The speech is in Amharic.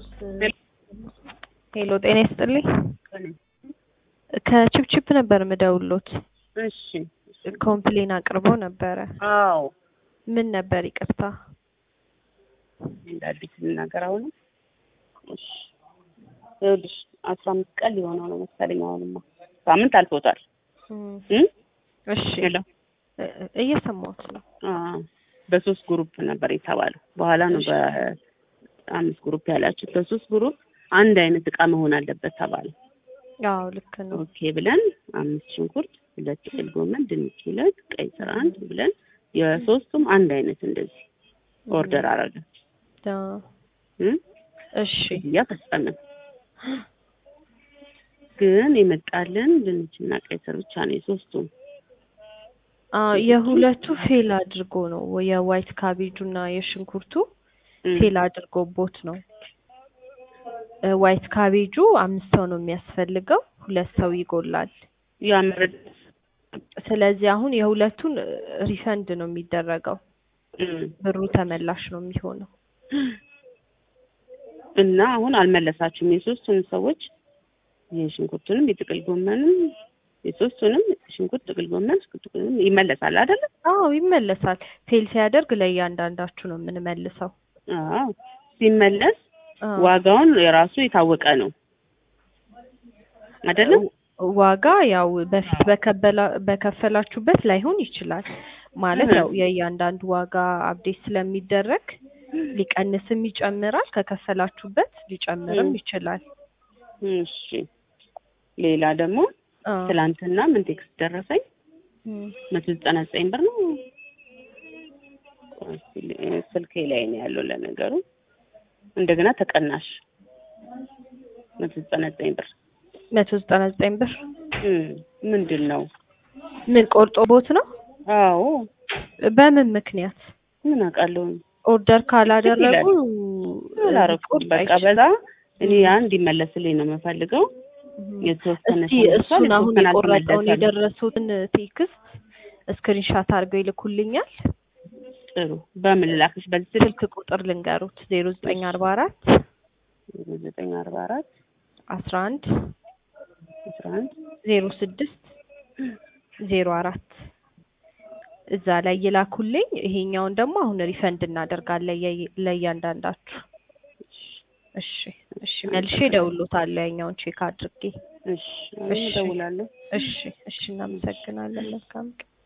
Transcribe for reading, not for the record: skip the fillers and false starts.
ሄሎ ጤና ይስጥልኝ። ከቺፕቺፕ ነበር ምደውሎት። እሺ ኮምፕሌን አቅርበው ነበረ። አዎ ምን ነበር? ይቅርታ እንዳዲስ ልናገር አሁን። እሺ ይኸውልሽ 15 ቀን ሊሆነው ነው መሰለኝ። አሁንማ ሳምንት አልፎታል። እሺ ሄሎ እየሰማሁት ነው። በሶስት ግሩፕ ነበር የተባለው። በኋላ ነው በአምስት ግሩፕ ያላችሁት። በሶስት ግሩፕ አንድ አይነት እቃ መሆን አለበት ተባለ። አዎ ልክ ነው። ኦኬ ብለን 5 ሽንኩርት፣ 2 ጥቅል ጎመን፣ ድንች 2፣ ቀይ ስር 1 ብለን የሶስቱም አንድ አይነት እንደዚህ ኦርደር አደረግን። እሺ ያፈጸመን ግን የመጣልን ድንችና ቀይ ስር ብቻ ነው የሶስቱም። የሁለቱ ፌል አድርጎ ነው። የዋይት ካቤጁና የሽንኩርቱ ፌል አድርጎቦት ነው። ዋይት ካቤጁ 5 ሰው ነው የሚያስፈልገው፣ 2 ሰው ይጎላል። ያምርድ። ስለዚህ አሁን የሁለቱን ሪፈንድ ነው የሚደረገው። ብሩ ተመላሽ ነው የሚሆነው። እና አሁን አልመለሳችሁም የሶስቱን ሰዎች? የሽንኩርቱንም የጥቅል ጎመንም የሶስቱንም ሽንኩርት፣ ጥቅል ጎመን፣ ሽንኩርቱንም ይመለሳል አይደል? አዎ ይመለሳል። ፌል ሲያደርግ ለእያንዳንዳችሁ ነው የምንመልሰው። አዎ ሲመለስ ዋጋውን የራሱ የታወቀ ነው አይደል? ዋጋ ያው በፊት በከፈላችሁበት ላይሆን ይችላል። ማለት ያው የእያንዳንዱ ዋጋ አፕዴት ስለሚደረግ ሊቀንስም ይጨምራል። ከከፈላችሁበት ሊጨምርም ይችላል። እሺ ሌላ ደግሞ ትላንትና ምን ቴክስት ደረሰኝ? 199 ብር ነው። ስልኬ ላይ ነው ያለው ለነገሩ። እንደገና ተቀናሽ 199 ብር 199 ብር ምንድነው? ምን ቆርጦቦት ነው? አዎ በምን ምክንያት? ምን አውቃለሁ። ኦርደር ካላደረጉ አላረኩም። በቃ በዛ እኔ እንዲመለስልኝ ነው የምፈልገው። የተወሰነ እሱን አሁን የቆረጠውን የደረሱትን ቴክስት ስክሪንሻት አድርገው ይልኩልኛል። ጥሩ። በምን ላክሽ? በዚህ ስልክ ቁጥር ልንገሩት 0944 0944 11 06 04 እዛ ላይ ይላኩልኝ። ይሄኛውን ደግሞ አሁን ሪፈንድ እናደርጋለን ለእያንዳንዳችሁ። እሺ መልሼ እደውልልዎታለሁ ያኛውን ቼክ አድርጌ። እሺ እደውላለሁ። እሺ እናመሰግናለን። መልካም